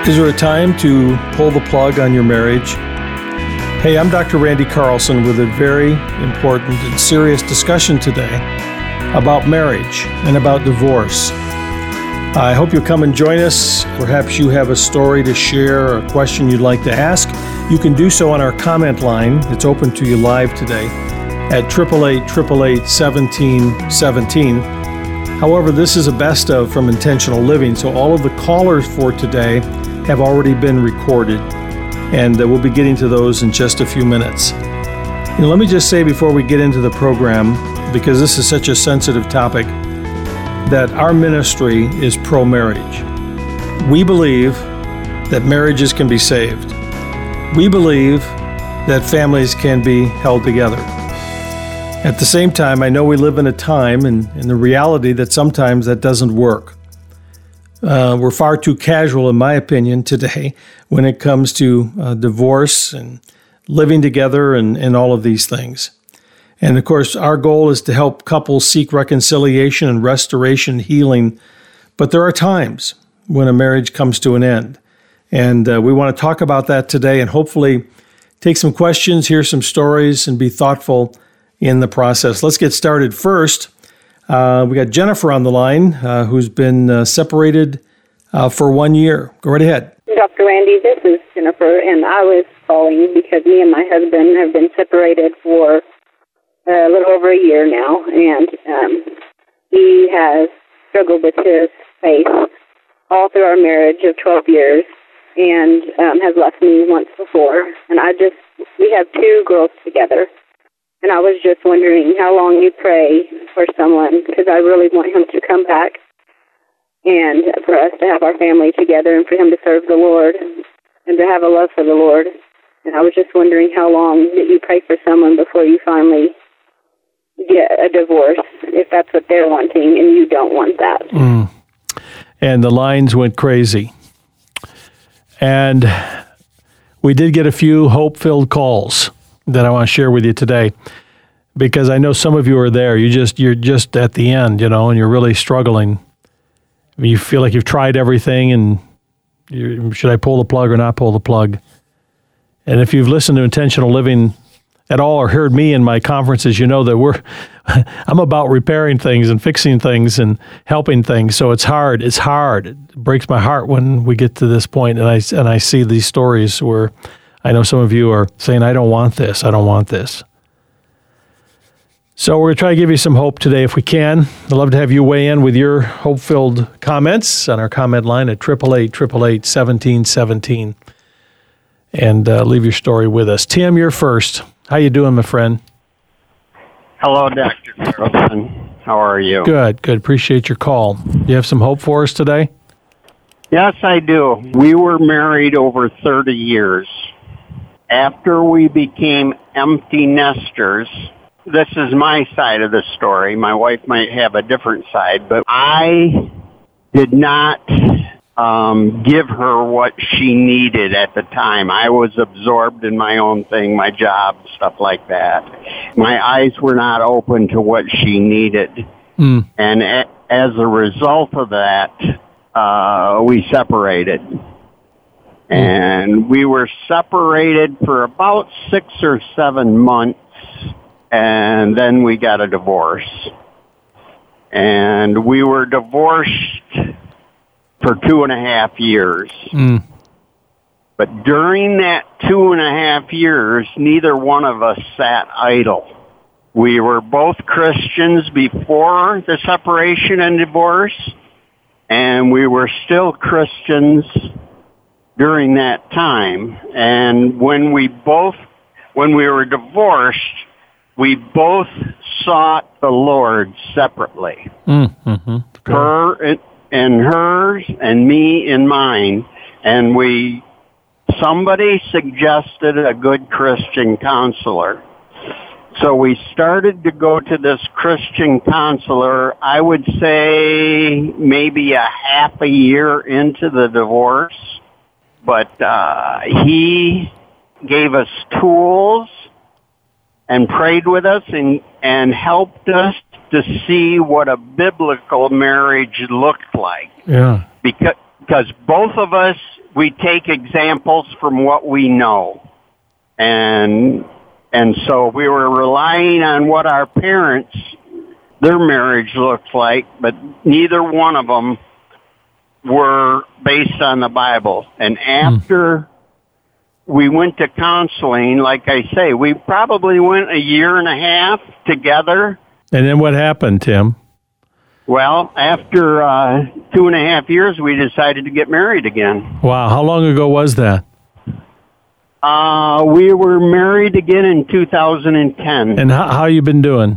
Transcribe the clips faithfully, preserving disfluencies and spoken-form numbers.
Is there a time to pull the plug on your marriage? Hey, I'm Doctor Randy Carlson with a very important and serious discussion today about marriage and about divorce. I hope you'll come and join us. Perhaps you have a story to share or a question you'd like to ask. You can do so on our comment line. It's open to you live today at eight eight eight, eight eight eight, one seven one seven. However, this is a best of from Intentional Living, so all of the callers for today have already been recorded, and uh, we'll be getting to those in just a few minutes. You know, let me just say before we get into the program, because this is such a sensitive topic, that our ministry is pro-marriage. We believe that marriages can be saved. We believe that families can be held together. At the same time, I know we live in a time and in the reality that sometimes that doesn't work. Uh, we're far too casual, in my opinion, today when it comes to uh, divorce and living together and, and all of these things. And of course, our goal is to help couples seek reconciliation and restoration, healing. But there are times when a marriage comes to an end. And uh, we want to talk about that today and hopefully take some questions, hear some stories, and be thoughtful in the process. Let's get started. First, Uh, we got Jennifer on the line, uh, who's been uh, separated uh, for one year. Go right ahead. Doctor Randy, this is Jennifer, and I was calling because me and my husband have been separated for a little over a year now, and um, he has struggled with his faith all through our marriage of twelve years and um, has left me once before. And I just, we have two girls together. And I was just wondering how long you pray for someone, because I really want him to come back and for us to have our family together and for him to serve the Lord and to have a love for the Lord. And I was just wondering how long that you pray for someone before you finally get a divorce, if that's what they're wanting and you don't want that. Mm. And the lines went crazy. And we did get a few hope-filled calls that I want to share with you today, because I know some of you are there. You just you're just at the end, you know, and you're really struggling. You feel like you've tried everything, and you, should I pull the plug or not pull the plug? And if you've listened to Intentional Living at all or heard me in my conferences, you know that we're I'm about repairing things and fixing things and helping things. So it's hard. It's hard. It breaks my heart when we get to this point, and I and I see these stories where I know some of you are saying, I don't want this, I don't want this. So we're going to try to give you some hope today if we can. I'd love to have you weigh in with your hope-filled comments on our comment line at eight eight eight, eight eight eight, one seven one seven and uh, leave your story with us. Tim, you're first. How you doing, my friend? Hello, Doctor Carlson. How are you? Good, good. Appreciate your call. You have some hope for us today? Yes, I do. We were married over thirty years. After we became empty nesters, this is my side of the story. My wife might have a different side, but I did not um, give her what she needed at the time. I was absorbed in my own thing, my job, stuff like that. My eyes were not open to what she needed. Mm. And a- as a result of that, uh, we separated. And we were separated for about six or seven months, and then we got a divorce. And we were divorced for two and a half years. Mm. But during that two and a half years, neither one of us sat idle. We were both Christians before the separation and divorce, and we were still Christians during that time. And when we both, when we were divorced, we both sought the Lord separately. Mm-hmm. Her in, in hers and me in mine. And we, somebody suggested a good Christian counselor. So we started to go to this Christian counselor, I would say maybe a half a year into the divorce. But uh, he gave us tools and prayed with us and, and helped us to see what a biblical marriage looked like. Yeah. Because, because both of us we take examples from what we know. And and so we were relying on what our parents, their marriage looked like, but neither one of them were based on the Bible. And after mm. we went to counseling, like I say, we probably went a year and a half together. And then what happened, Tim? Well, after uh, two and a half years, we decided to get married again. Wow. How long ago was that? Uh, we were married again in two thousand ten. And how, how you been doing?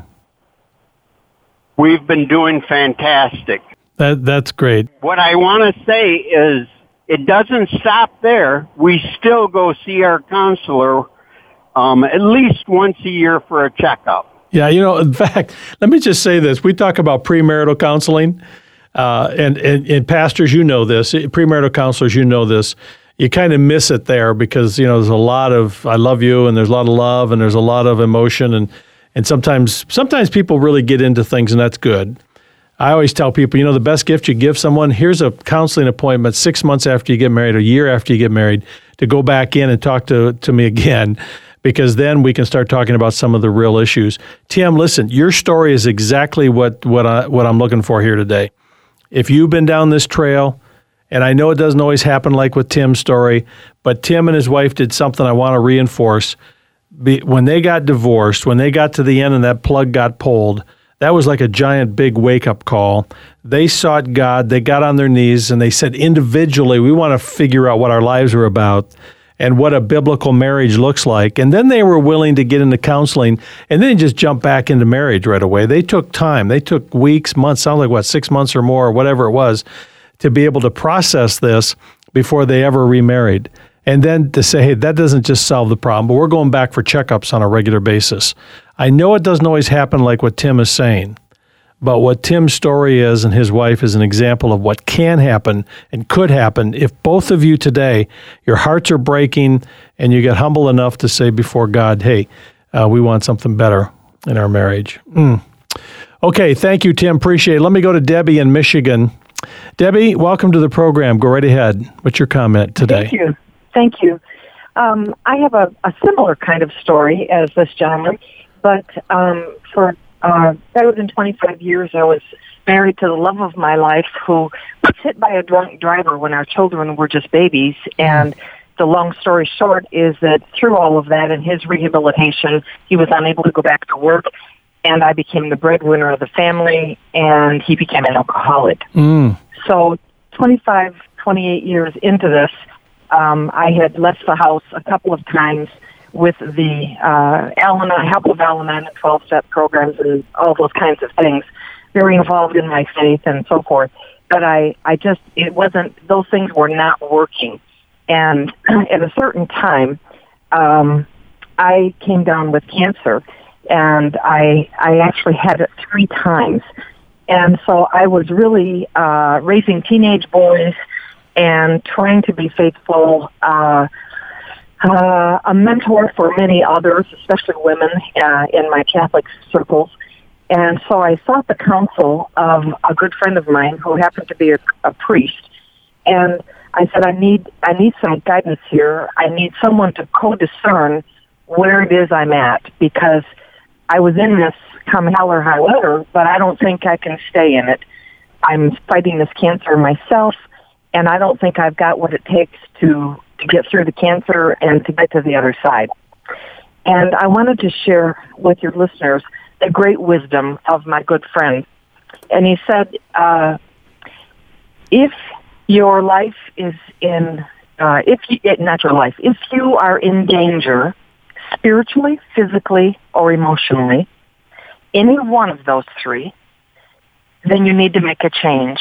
We've been doing fantastic. That That's great. What I want to say is it doesn't stop there. We still go see our counselor um, at least once a year for a checkup. Yeah, you know, in fact, let me just say this. We talk about premarital counseling, uh, and, and, and pastors, you know this, premarital counselors, you know this. You kind of miss it there because, you know, there's a lot of, I love you, and there's a lot of love, and there's a lot of emotion, and, and sometimes sometimes people really get into things, and that's good. I always tell people, you know, the best gift you give someone, here's a counseling appointment six months after you get married, a year after you get married, to go back in and talk to, to me again, because then we can start talking about some of the real issues. Tim, listen, your story is exactly what, what, I, what I'm looking for here today. If you've been down this trail, and I know it doesn't always happen like with Tim's story, but Tim and his wife did something I want to reinforce. Be, when they got divorced, when they got to the end and that plug got pulled, that was like a giant big wake-up call. They sought God, they got on their knees, and they said individually, we want to figure out what our lives are about and what a biblical marriage looks like. And then they were willing to get into counseling and then just jump back into marriage right away. They took time. They took weeks, months, sounds like what, six months or more, or whatever it was, to be able to process this before they ever remarried. And then to say, hey, that doesn't just solve the problem, but we're going back for checkups on a regular basis. I know it doesn't always happen like what Tim is saying, but what Tim's story is and his wife is an example of what can happen and could happen if both of you today, your hearts are breaking and you get humble enough to say before God, hey, uh, we want something better in our marriage. Mm. Okay, thank you, Tim. Appreciate it. Let me go to Debbie in Michigan. Debbie, welcome to the program. Go right ahead. What's your comment today? Thank you. Thank you. Um, I have a, a similar kind of story as this gentleman, but um, for uh, better than twenty-five years, I was married to the love of my life, who was hit by a drunk driver when our children were just babies. And the long story short is that through all of that and his rehabilitation, he was unable to go back to work, and I became the breadwinner of the family, and he became an alcoholic. Mm. So twenty-five, twenty-eight years into this, Um, I had left the house a couple of times with the uh, Al-Anon, help of Al-Anon and twelve-step programs and all those kinds of things, very involved in my faith and so forth. But I, I just, it wasn't, those things were not working. And at a certain time, um, I came down with cancer, and I, I actually had it three times. And so I was really uh, raising teenage boys and trying to be faithful, uh, uh, a mentor for many others, especially women uh, in my Catholic circles. And so I sought the counsel of a good friend of mine who happened to be a, a priest. And I said, I need, I need some guidance here. I need someone to co-discern where it is I'm at, because I was in this come hell or high water, but I don't think I can stay in it. I'm fighting this cancer myself, and I don't think I've got what it takes to, to get through the cancer and to get to the other side. And I wanted to share with your listeners the great wisdom of my good friend. And he said, uh, if your life is in, uh, if you, not your life, if you are in danger, spiritually, physically, or emotionally, any one of those three, then you need to make a change.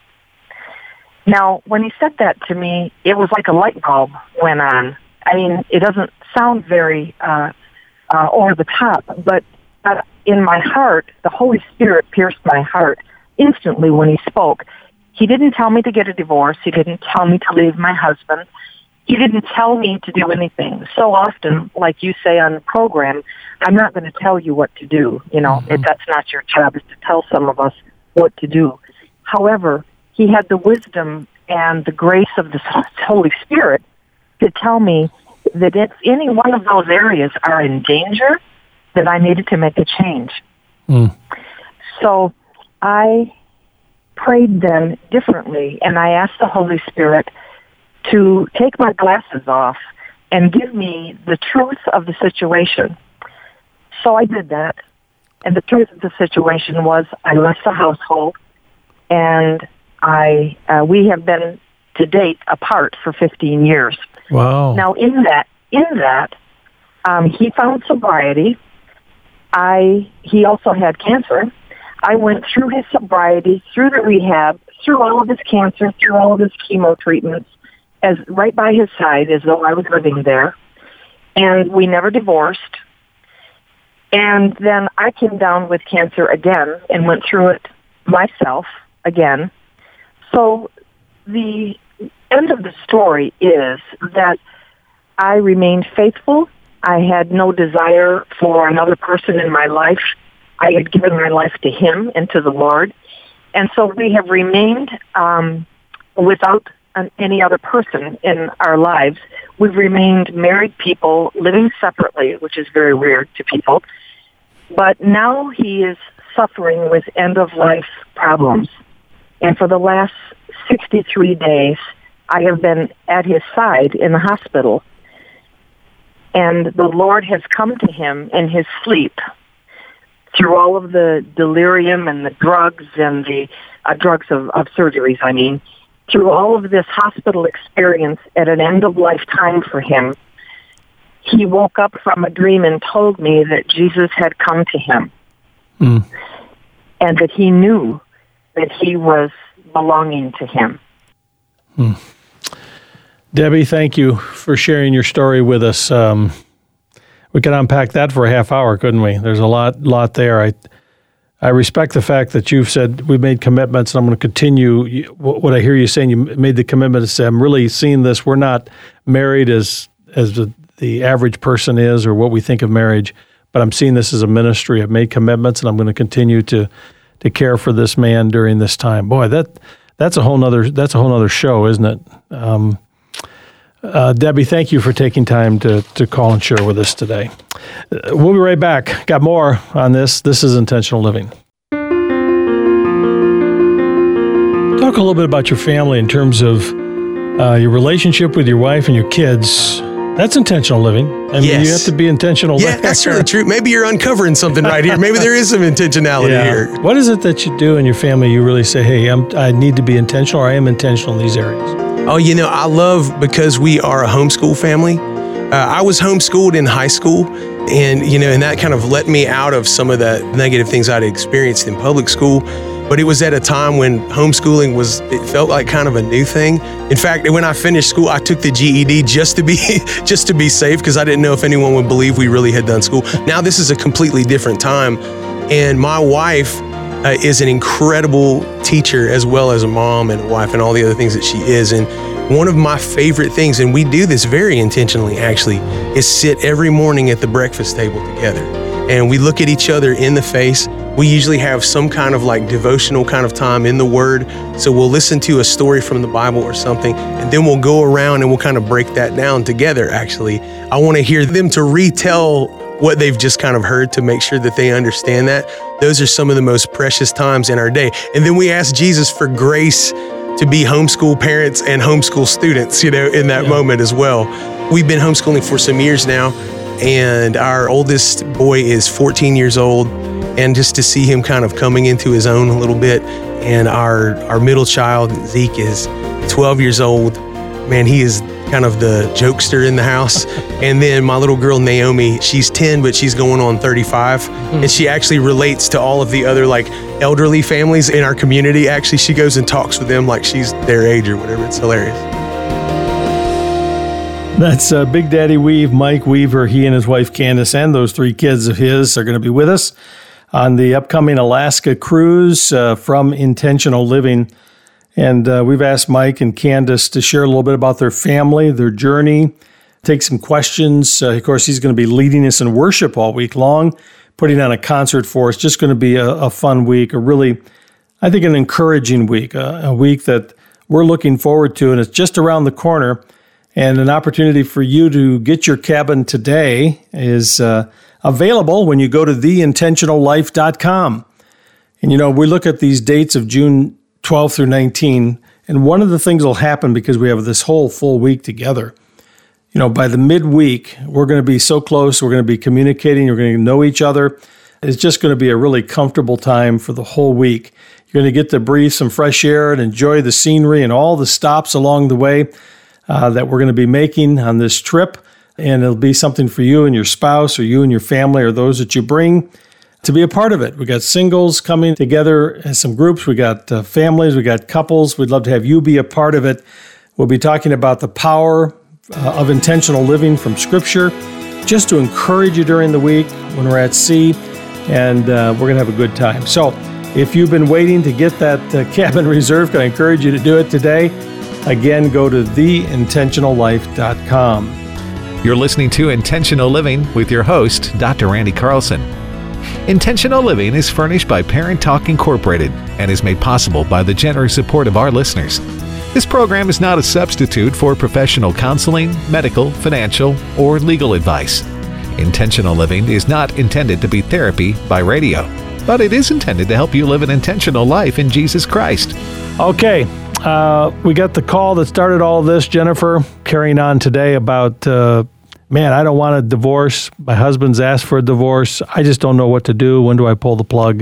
Now, when he said that to me, it was like a light bulb went on. I mean, it doesn't sound very uh, uh, over the top, but uh, in my heart, the Holy Spirit pierced my heart instantly when he spoke. He didn't tell me to get a divorce. He didn't tell me to leave my husband. He didn't tell me to do anything. So often, like you say on the program, I'm not going to tell you what to do. You know, mm-hmm. if that's not your job, is to tell some of us what to do. However, he had the wisdom and the grace of the Holy Spirit to tell me that if any one of those areas are in danger, that I needed to make a change. Mm. So I prayed then differently, and I asked the Holy Spirit to take my glasses off and give me the truth of the situation. So I did that, and the truth of the situation was I left the household, and I uh, we have been to date apart for fifteen years. Wow! Now in that in that um, he found sobriety. I he also had cancer. I went through his sobriety, through the rehab, through all of his cancer, through all of his chemo treatments, as right by his side as though I was living there. And we never divorced. And then I came down with cancer again and went through it myself again. So the end of the story is that I remained faithful. I had no desire for another person in my life. I had given my life to him and to the Lord. And so we have remained um, without an, any other person in our lives. We've remained married people living separately, which is very weird to people. But now he is suffering with end-of-life problems. And for the last sixty-three days, I have been at his side in the hospital. And the Lord has come to him in his sleep through all of the delirium and the drugs and the uh, drugs of, of surgeries, I mean, through all of this hospital experience at an end-of-life time for him. He woke up from a dream and told me that Jesus had come to him mm. and that he knew that he was belonging to him. Mm. Debbie, thank you for sharing your story with us. Um, we could unpack that for a half hour, couldn't we? There's a lot lot there. I I respect the fact that you've said we've made commitments, and I'm going to continue. What I hear you saying, you made the commitment to say, I'm really seeing this. We're not married as as the, the average person is or what we think of marriage, but I'm seeing this as a ministry. I've made commitments, and I'm going to continue to to care for this man during this time. Boy, that that's a whole nother that's a whole nother show, isn't it? Um, Uh, Debbie, thank you for taking time to, to call and share with us today. Uh, we'll be right back. Got more on this. This is Intentional Living. Talk a little bit about your family in terms of uh, your relationship with your wife and your kids. That's intentional living. I mean, yes. You have to be intentional. Yeah, that's really true. Maybe you're uncovering something right here. Maybe there is some intentionality yeah. here. What is it that you do in your family? You really say, hey, I'm, I need to be intentional, or I am intentional in these areas. Oh, you know, I love, because we are a homeschool family. Uh, I was homeschooled in high school, and, you know, and that kind of let me out of some of the negative things I'd experienced in public school. But it was at a time when homeschooling was, it felt like kind of a new thing. In fact, when I finished school, I took the G E D just to be, just to be safe, because I didn't know if anyone would believe we really had done school. Now this is a completely different time. And my wife Uh, is an incredible teacher, as well as a mom and a wife and all the other things that she is. And one of my favorite things, and we do this very intentionally actually, is sit every morning at the breakfast table together. And we look at each other in the face. We usually have some kind of like devotional kind of time in the Word. So we'll listen to a story from the Bible or something, and then we'll go around and we'll kind of break that down together actually. I want to hear them to retell what they've just kind of heard, to make sure that they understand that. Those are some of the most precious times in our day. And then we ask Jesus for grace to be homeschool parents and homeschool students, you know, in that yeah. moment as well. We've been homeschooling for some years now, and our oldest boy is fourteen years old. And just to see him kind of coming into his own a little bit. And our, our middle child, Zeke, is twelve years old. Man, he is kind of the jokester in the house. And then my little girl, Naomi, she's ten, but she's going on thirty-five. Mm. And she actually relates to all of the other like elderly families in our community. Actually, she goes and talks with them like she's their age or whatever. It's hilarious. That's uh, Big Daddy Weave, Mike Weaver. He and his wife, Candace, and those three kids of his are going to be with us on the upcoming Alaska cruise uh, from Intentional Living. And uh, we've asked Mike and Candace to share a little bit about their family, their journey, take some questions. Uh, of course, he's going to be leading us in worship all week long, putting on a concert for us. Just going to be a, a fun week, a really, I think, an encouraging week, a, a week that we're looking forward to, and it's just around the corner. And an opportunity for you to get your cabin today is uh, available when you go to the intentional life dot com. And, you know, we look at these dates of June twelfth through nineteenth, and one of the things will happen because we have this whole full week together. You know, by the midweek, we're going to be so close. We're going to be communicating. We're going to know each other. It's just going to be a really comfortable time for the whole week. You're going to get to breathe some fresh air and enjoy the scenery and all the stops along the way uh, that we're going to be making on this trip. And it'll be something for you and your spouse or you and your family or those that you bring to be a part of it. We got singles coming together as some groups. We got uh, families. We got couples. We'd love to have you be a part of it. We'll be talking about the power uh, of intentional living from Scripture, just to encourage you during the week when we're at sea, and uh, we're going to have a good time. So if you've been waiting to get that uh, cabin reserved, I encourage you to do it today. Again, go to the intentional life dot com. You're listening to Intentional Living with your host, Doctor Randy Carlson. Intentional Living is furnished by Parent Talk Incorporated and is made possible by the generous support of our listeners. This program is not a substitute for professional counseling, medical, financial, or legal advice. Intentional Living is not intended to be therapy by radio, but it is intended to help you live an intentional life in Jesus Christ. Okay, uh, we got the call that started all of this, Jennifer, carrying on today about, uh, man, I don't want a divorce. My husband's asked for a divorce. I just don't know what to do. When do I pull the plug?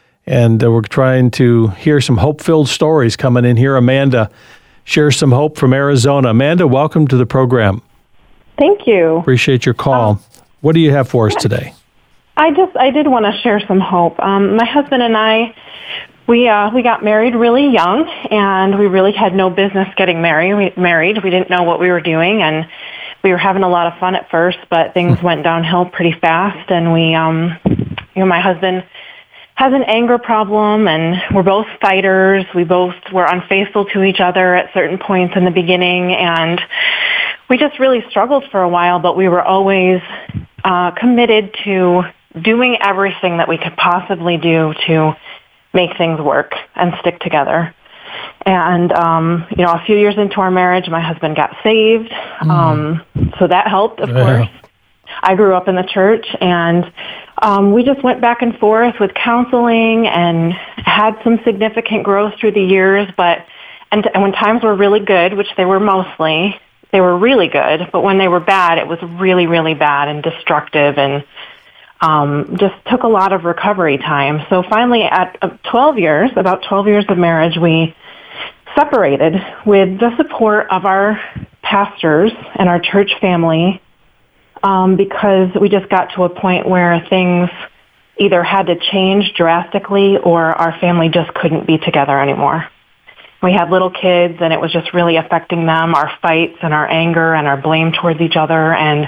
And uh, we're trying to hear some hope-filled stories coming in here. Amanda shares some hope from Arizona. Amanda, welcome to the program. Thank you. Appreciate your call. Um, what do you have for us today? I just, I did want to share some hope. Um, my husband and I, we uh, we got married really young, and we really had no business getting married. We, married. We didn't know what we were doing, and we were having a lot of fun at first, but things went downhill pretty fast, and we, um, you know, my husband has an anger problem, and we're both fighters. We both were unfaithful to each other at certain points in the beginning, and we just really struggled for a while, but we were always uh, committed to doing everything that we could possibly do to make things work and stick together. And, um, you know, a few years into our marriage, my husband got saved, mm. um, so that helped, of yeah. course. I grew up in the church, and um, we just went back and forth with counseling and had some significant growth through the years. But and, and when times were really good, which they were mostly, they were really good. But when they were bad, it was really, really bad and destructive, and um, just took a lot of recovery time. So finally, at uh, twelve years, about twelve years of marriage, we separated with the support of our pastors and our church family. Um, because we just got to a point where things either had to change drastically or our family just couldn't be together anymore. We had little kids, and it was just really affecting them, our fights and our anger and our blame towards each other. And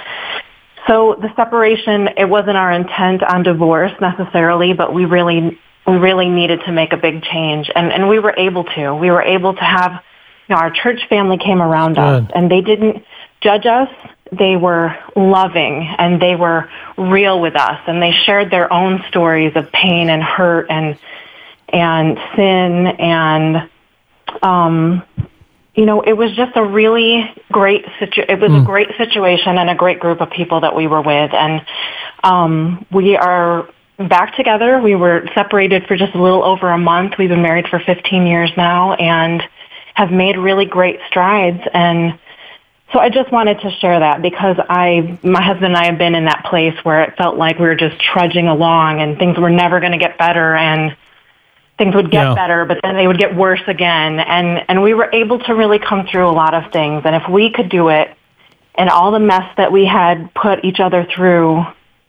so the separation, it wasn't our intent on divorce necessarily, but we really we really needed to make a big change. And, and we were able to. We were able to have, you know, our church family came around Good. us, and they didn't judge us. They were loving, and they were real with us, and they shared their own stories of pain and hurt and and sin, and um, you know, it was just a really great situ- It was mm. a great situation and a great group of people that we were with, and um, we are back together. We were separated for just a little over a month. We've been married for fifteen years now, and have made really great strides. And so I just wanted to share that because I, my husband and I have been in that place where it felt like we were just trudging along and things were never going to get better, and things would get yeah. better, but then they would get worse again. And, and we were able to really come through a lot of things. And if we could do it, and all the mess that we had put each other through,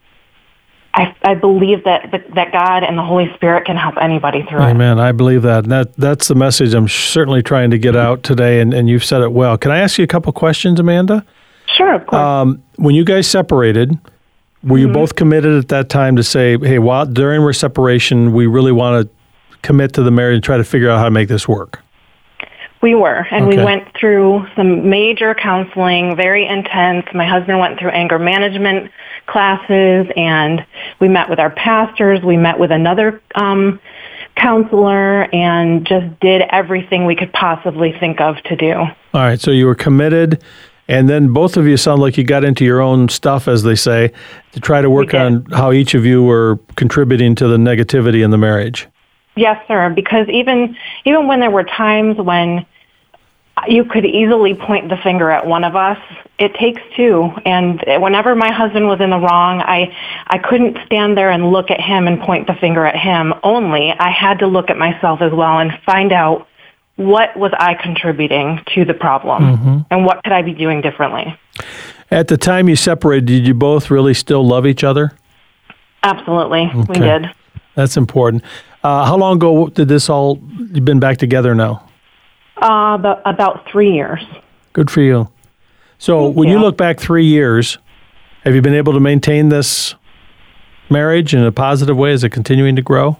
I, I believe that, that that God and the Holy Spirit can help anybody through Amen. it. Amen. I believe that. And that. That's the message I'm certainly trying to get out today, and, and you've said it well. Can I ask you a couple questions, Amanda? Sure, of course. Um, when you guys separated, were mm-hmm. you both committed at that time to say, hey, while during our separation, we really want to commit to the marriage and try to figure out how to make this work? We were, and okay. we went through some major counseling, very intense. My husband went through anger management classes, and we met with our pastors. We met with another um, counselor and just did everything we could possibly think of to do. All right, so you were committed, and then both of you sound like you got into your own stuff, as they say, to try to work on how each of you were contributing to the negativity in the marriage. Yes, sir, because even even when there were times when you could easily point the finger at one of us, it takes two. And whenever my husband was in the wrong, I, I couldn't stand there and look at him and point the finger at him only. I had to look at myself as well and find out what was I contributing to the problem mm-hmm. and what could I be doing differently. At the time you separated, did you both really still love each other? Absolutely, okay. We did. That's important. Uh, how long ago did this all, you've been back together now? Uh, about, about three years. Good for you. So Thank when you. you look back three years, have you been able to maintain this marriage in a positive way? Is it continuing to grow?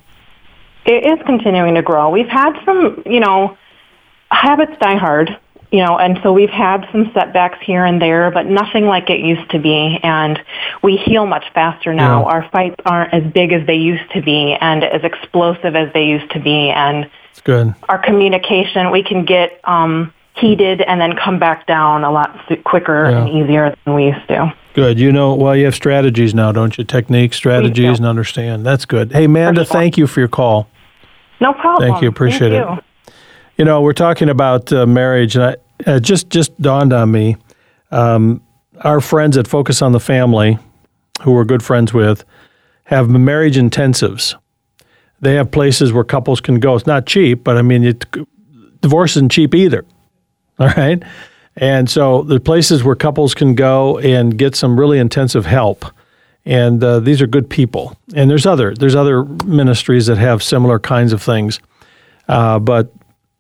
It is continuing to grow. We've had some, you know, habits die hard, you know, and so we've had some setbacks here and there, but nothing like it used to be. And we heal much faster now. Yeah. Our fights aren't as big as they used to be and as explosive as they used to be. And it's good. Our communication, we can get um, heated and then come back down a lot quicker yeah. and easier than we used to. Good. You know, well, you have strategies now, don't you? Techniques, strategies, and understand. That's good. Hey, Amanda, sure. Thank you for your call. No problem. Thank you. Appreciate Thank you. it. You know, we're talking about uh, marriage, and I, it just, just dawned on me, um, our friends at Focus on the Family, who we're good friends with, have marriage intensives. They have places where couples can go. It's not cheap, but I mean, it, divorce isn't cheap either, all right? And so the places where couples can go and get some really intensive help. And uh, these are good people. And there's other there's other ministries that have similar kinds of things. Uh, but,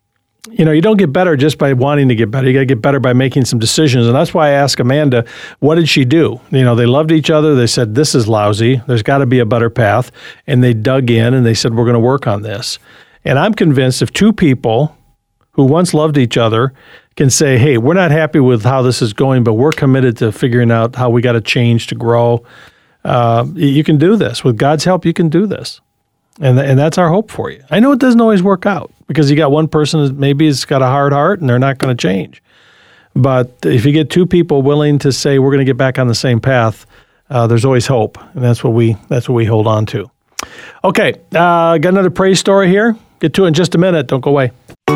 you know, you don't get better just by wanting to get better. You got to get better by making some decisions. And that's why I asked Amanda, what did she do? You know, they loved each other. They said, this is lousy. There's got to be a better path. And they dug in and they said, we're going to work on this. And I'm convinced if two people who once loved each other can say, hey, we're not happy with how this is going, but we're committed to figuring out how we got to change to grow. Uh, you can do this. With God's help, you can do this. And and that's our hope for you. I know it doesn't always work out because you got one person that maybe has got a hard heart and they're not going to change. But if you get two people willing to say we're going to get back on the same path, uh, there's always hope, and that's what we that's what we hold on to. Okay, uh, got another praise story here. Get to it in just a minute. Don't go away.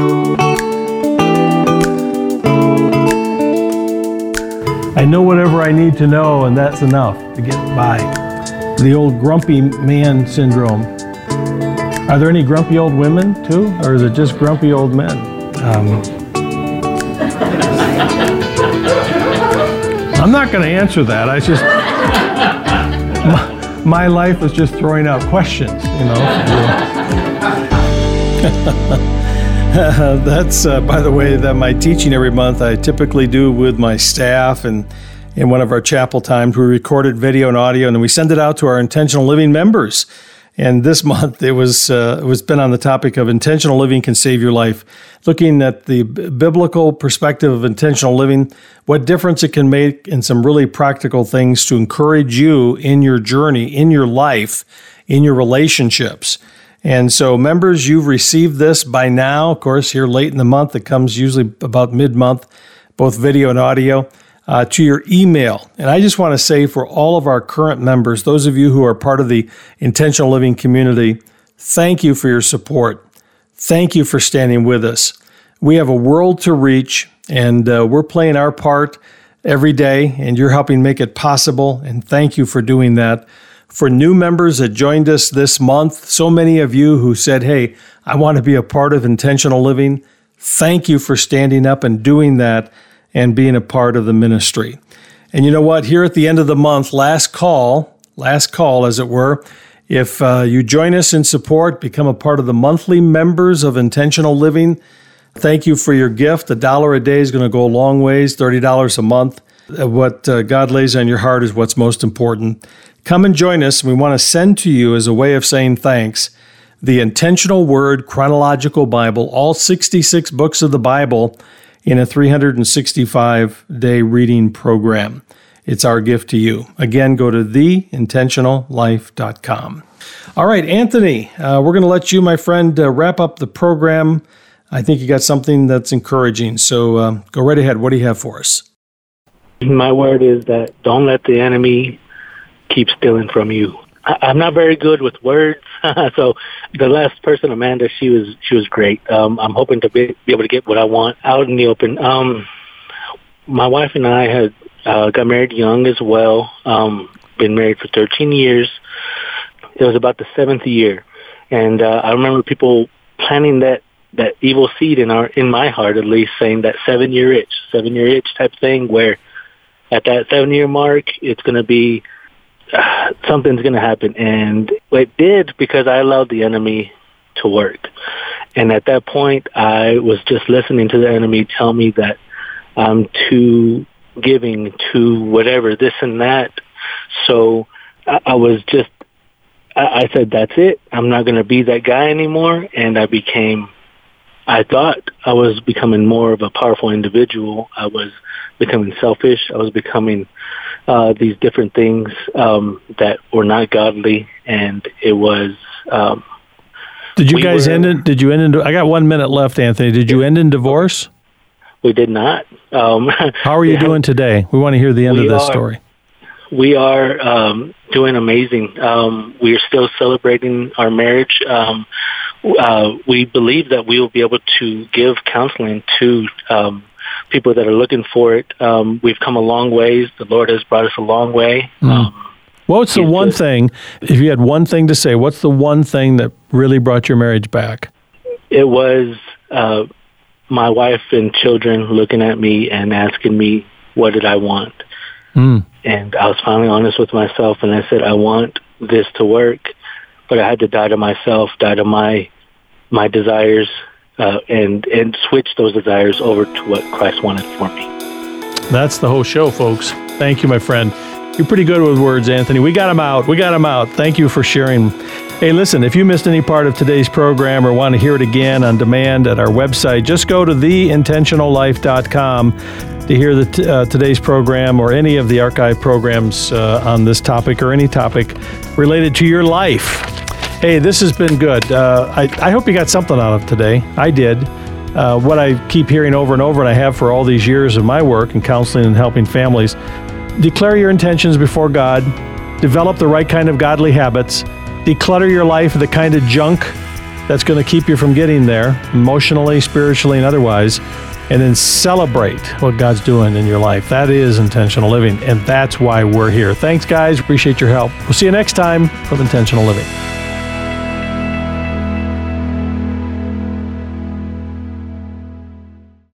I know whatever I need to know, and that's enough to get by. The old grumpy man syndrome. Are there any grumpy old women, too? Or is it just grumpy old men? Um, I'm not going to answer that. I just... my, my life is just throwing out questions, you know. That's, uh, by the way, that my teaching every month I typically do with my staff, and in one of our chapel times we recorded video and audio, and then we send it out to our Intentional Living members. And this month it was uh, it was been on the topic of intentional living can save your life, looking at the b- biblical perspective of intentional living, what difference it can make, and some really practical things to encourage you in your journey, in your life, in your relationships. And so, members, you've received this by now. Of course, here late in the month, it comes usually about mid-month, both video and audio, uh, to your email. And I just want to say for all of our current members, those of you who are part of the Intentional Living community, thank you for your support. Thank you for standing with us. We have a world to reach, and uh, we're playing our part every day, and you're helping make it possible, and thank you for doing that. For new members that joined us this month, so many of you who said, hey, I want to be a part of Intentional Living, thank you for standing up and doing that and being a part of the ministry. And you know what? Here at the end of the month, last call, last call as it were, if uh, you join us in support, become a part of the monthly members of Intentional Living, thank you for your gift. A dollar a day is going to go a long ways, thirty dollars a month. What uh, God lays on your heart is what's most important. Come and join us. We want to send to you, as a way of saying thanks, the Intentional Word Chronological Bible, all sixty-six books of the Bible in a three hundred sixty-five day reading program. It's our gift to you. Again, go to the intentional life dot com. All right, Anthony, uh, we're going to let you, my friend, uh, wrap up the program. I think you got something that's encouraging. So uh, go right ahead. What do you have for us? My word is that don't let the enemy keep stealing from you. I, I'm not very good with words. So the last person, Amanda, she was she was great. Um, I'm hoping to be, be able to get what I want out in the open. Um, my wife and I had uh, got married young as well. Um, been married for thirteen years. It was about the seventh year, and uh, I remember people planting that, that evil seed in our in my heart, at least, saying that seven year itch, seven year itch type thing, where at that seven year mark, it's going to be uh, something's going to happen, and it did because I allowed the enemy to work. And at that point, I was just listening to the enemy tell me that I'm too giving to whatever, this and that. So I, I was just, I, I said, that's it. I'm not going to be that guy anymore. And I became, I thought I was becoming more of a powerful individual. I was becoming selfish. I was becoming uh, these different things um, that were not godly. And it was... Um, Did you we guys were, end in, did you end in, I got one minute left, Anthony. Did you end in divorce? We did not. Um, How are you doing today? We want to hear the end of this are, story. We are um, doing amazing. Um, we are still celebrating our marriage. Um, uh, we believe that we will be able to give counseling to um, people that are looking for it. Um, we've come a long ways. The Lord has brought us a long way. Mm. Um, What's the one thing, if you had one thing to say, what's the one thing that really brought your marriage back? It was uh, my wife and children looking at me and asking me, what did I want? Mm. And I was finally honest with myself, and I said, I want this to work, but I had to die to myself, die to my my desires, uh, and, and switch those desires over to what Christ wanted for me. That's the whole show, folks. Thank you, my friend. You're pretty good with words, Anthony. We got them out. We got them out. Thank you for sharing. Hey, listen, if you missed any part of today's program or want to hear it again on demand at our website, just go to the intentional life dot com to hear the t- uh, today's program or any of the archive programs uh, on this topic or any topic related to your life. Hey, this has been good. Uh, I, I hope you got something out of today. I did. Uh, what I keep hearing over and over, and I have for all these years of my work in counseling and helping families, declare your intentions before God, develop the right kind of godly habits, declutter your life of the kind of junk that's going to keep you from getting there, emotionally, spiritually, and otherwise, and then celebrate what God's doing in your life. That is intentional living, and that's why we're here. Thanks, guys. Appreciate your help. We'll see you next time from Intentional Living.